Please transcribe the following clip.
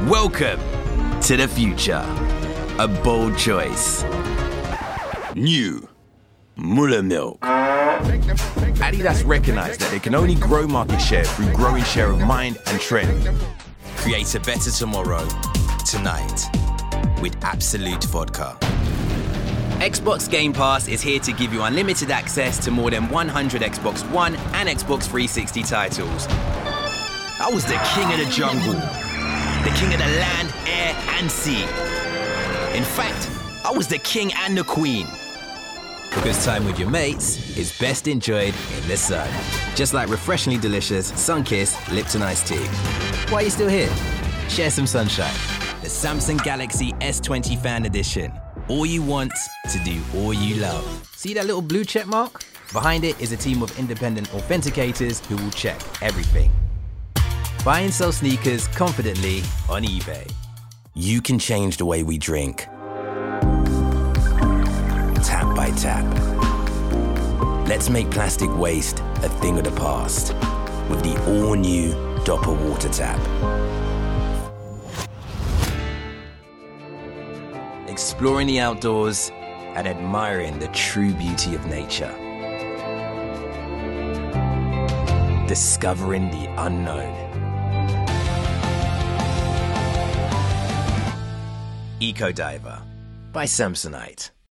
Welcome to the future. A bold choice. New Muller Milk. Adidas recognized that they can only grow market share through growing share of mind and trend. Create a better tomorrow, tonight, with Absolute Vodka. Xbox Game Pass is here to give you unlimited access to more than 100 Xbox One and Xbox 360 titles. I was the king of the jungle, the king of the land, air, and sea. In fact, I was the king and the queen. Because time with your mates is best enjoyed in the sun. Just like refreshingly delicious Sunkist Lipton iced tea. Why are you still here? Share some sunshine. The Samsung Galaxy S20 Fan Edition. All you want to do all you love. See that little blue check mark? Behind it is a team of independent authenticators who will check everything. Buy and sell sneakers confidently on eBay. You can change the way we drink. Tap by tap. Let's make plastic waste a thing of the past with the all-new Dopper Water Tap. Exploring the outdoors and admiring the true beauty of nature. Discovering the unknown. Eco Diver by Samsonite.